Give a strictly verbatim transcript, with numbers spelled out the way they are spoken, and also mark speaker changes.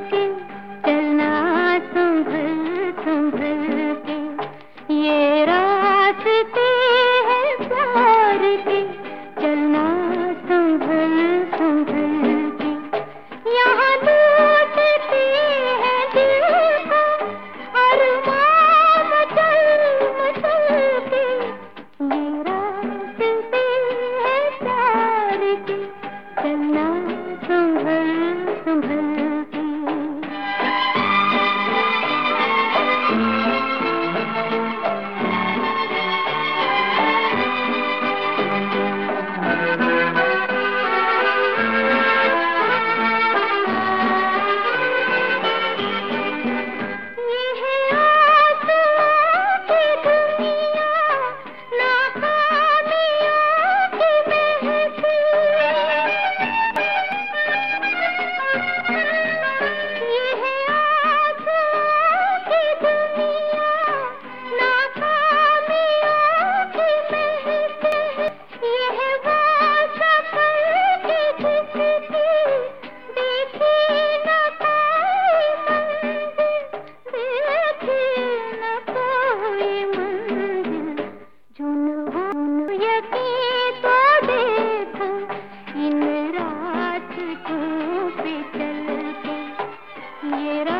Speaker 1: के चलना संभल संभल के, ये रास्ते हैं प्यार के, चलना संभल संभल के। यहाँ लूटते हैं दिल को अरमान मचल मचल के, ये रास्ते हैं प्यार के, चलना संभल संभल के। ये